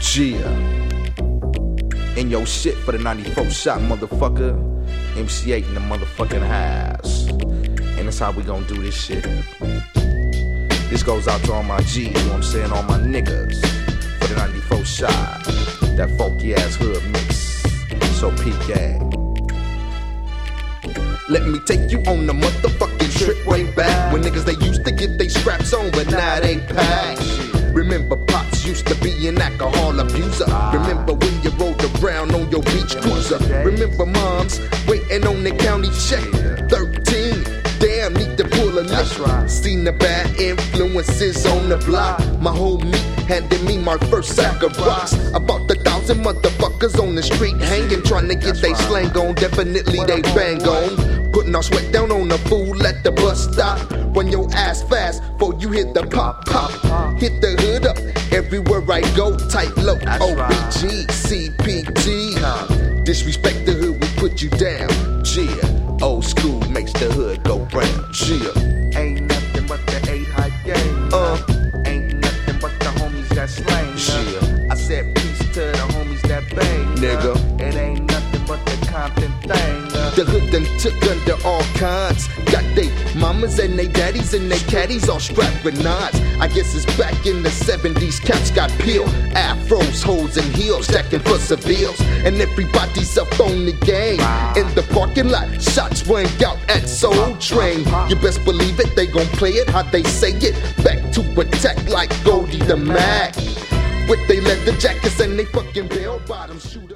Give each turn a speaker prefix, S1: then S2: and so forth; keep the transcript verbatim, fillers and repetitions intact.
S1: Gia. In your shit for the ninety-four shot, motherfucker. M C eight in the motherfucking house. And that's how we gon' do this shit. This goes out to all my G's, you know what I'm saying? All my niggas. For the ninety-four shot. That funky ass hood mix. So peep gang. Let me take you on the motherfucking trip way back when niggas they used to get they scraps on, but now they pack. Remember Pops used to be an alcohol abuser. Remember when you rolled around on your beach cruiser. Remember moms waiting on the county check. Thirteen, damn, need to pull a lick. Seen the bad influences on the block. My homie handed me my first sack of rocks. About a thousand motherfuckers on the street hanging, trying to get they slang on. Definitely they bang on. Putting our sweat down on the fool at the bus stop. Run your ass fast before you hit the pop pop. Hit the hood up everywhere I go. Tight low, O B G, C P G. Disrespect the hood, we put you down. Gia, old school makes the hood go brown. Gia,
S2: ain't nothing but the eight high game.
S1: Uh,
S2: ain't nothing but the homies that slang.
S1: Gia,
S2: I said peace to the homies that bang.
S1: Nigga,
S2: it ain't nothing but the Compton thing.
S1: The hood done took under all kinds. Got they mamas and they daddies and they caddies all strapped with knives. I guess it's back in the seventies. Cats got peeled, afros, hoes and heels, stacking for civils. And everybody's up on the game. In the parking lot, shots rang out at Soul Train. You best believe it, they gon' play it how they say it. Back to attack like Goldie the Mac. With they leather jackets and they fucking bell bottom shooters.